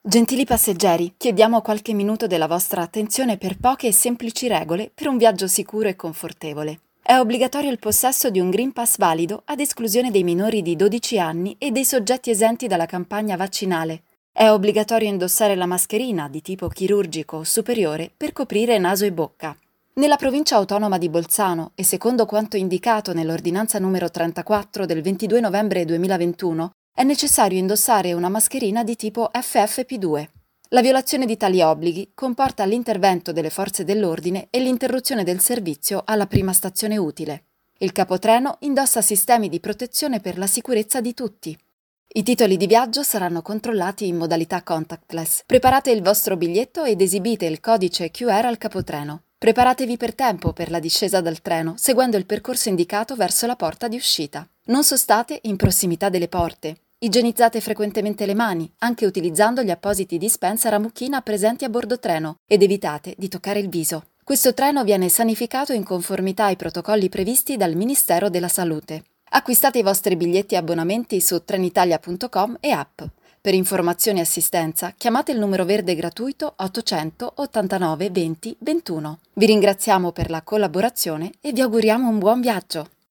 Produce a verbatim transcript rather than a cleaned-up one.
Gentili passeggeri, chiediamo qualche minuto della vostra attenzione per poche e semplici regole per un viaggio sicuro e confortevole. È obbligatorio il possesso di un Green Pass valido ad esclusione dei minori di dodici anni e dei soggetti esenti dalla campagna vaccinale. È obbligatorio indossare la mascherina di tipo chirurgico o superiore per coprire naso e bocca. Nella provincia autonoma di Bolzano e secondo quanto indicato nell'ordinanza numero trentaquattro del ventidue novembre duemilaventuno, è necessario indossare una mascherina di tipo F F P due. La violazione di tali obblighi comporta l'intervento delle forze dell'ordine e l'interruzione del servizio alla prima stazione utile. Il capotreno indossa sistemi di protezione per la sicurezza di tutti. I titoli di viaggio saranno controllati in modalità contactless. Preparate il vostro biglietto ed esibite il codice Q R al capotreno. Preparatevi per tempo per la discesa dal treno, seguendo il percorso indicato verso la porta di uscita. Non sostate in prossimità delle porte. Igienizzate frequentemente le mani, anche utilizzando gli appositi dispenser a mucchina presenti a bordo treno, ed evitate di toccare il viso. Questo treno viene sanificato in conformità ai protocolli previsti dal Ministero della Salute. Acquistate i vostri biglietti e abbonamenti su trenitalia punto com e app. Per informazioni e assistenza chiamate il numero verde gratuito ottocento ottantanove venti ventuno. Vi ringraziamo per la collaborazione e vi auguriamo un buon viaggio!